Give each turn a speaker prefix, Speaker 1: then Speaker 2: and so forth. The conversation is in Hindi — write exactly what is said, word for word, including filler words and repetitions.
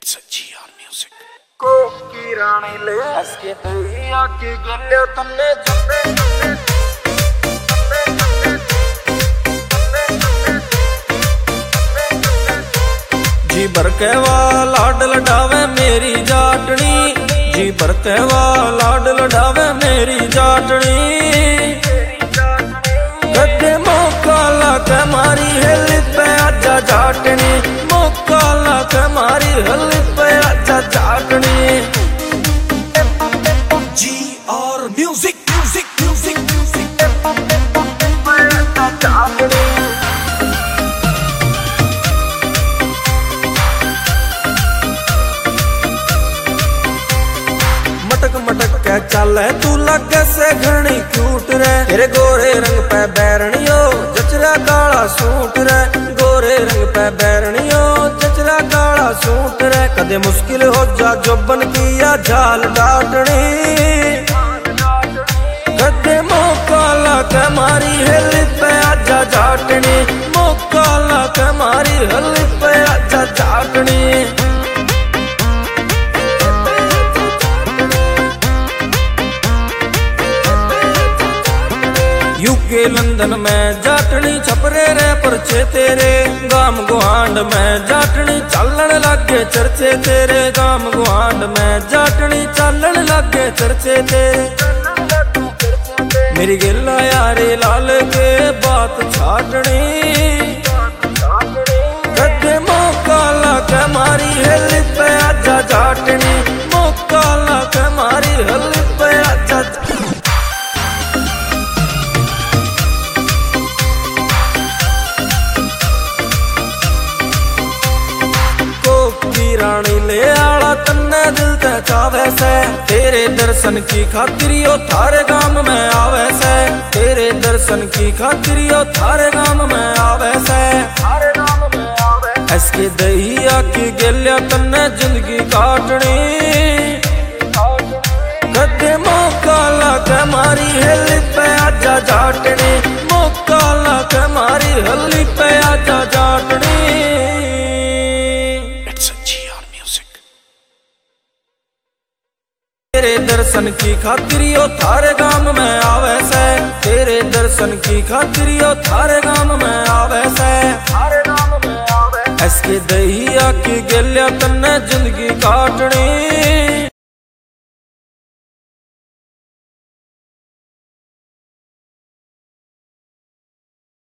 Speaker 1: It's a G R music.
Speaker 2: को की रानी ले असके तेरी आके गले तन्ने जन्ने
Speaker 3: जी भर के लाड लडावे मेरी जाटनी, जी भर के लाड लडावे मेरी जाटनी। कदे मौका लाके मारी हिल पे आजा जाटनी, मौका लाके मारी हिल पे आजा जाटनी।
Speaker 1: G R music, music, music, music.
Speaker 2: जाटनी
Speaker 3: मटक मटक के चले तू लगे से घनी क्यूट रे, तेरे गोरे रंग पे बैरनियो जचरा काला सूट रे, गोरे रंग पे बैरनियो जचरा काला सूट रे। कदे मुश्किल हो जा जोबन किया झाल डाटनी, कदे मौका लाके मारी हिल पे आजा जाटनी, मौका लाके मारी हिल पे आजा जाटनी। यूके लंदन में जाटनी छपरे रे परचे तेरे, गाम गुआंड में जाटनी चालन लागे चर्चे तेरे, गाम गुआंड में जाटनी चालन लागे चर्चे तेरे। मेरी गिला यारे लाल के बात छाटनी, कदे मौका लाके मारी हिल पे आजा जाटनी, मौका लाके मारी हिल पे आजा। रानी ले आला तन्ने दिल ते चावे से, तेरे दर्शन की खातिरियो थारे गाम में आवे से, तेरे दर्शन की खातिरियो थारे गाम में आवे से, थारे गाम में आवे। इसके दहिया की गेलिया तन्ने जिंदगी काटनी, कदे मौका लाके मारी हिल पे आजा जाटनी, मौका लाके मारी हिल पे आजा जाटनी। तेरे दर्शन की खातिरियो थारे गाम में आवे से, तेरे दर्शन की खातिरियो थारे गाम में आवे से, थारे गाम में आवे। इसके दहिया की गेलिया तन्ने जिंदगी काटनी,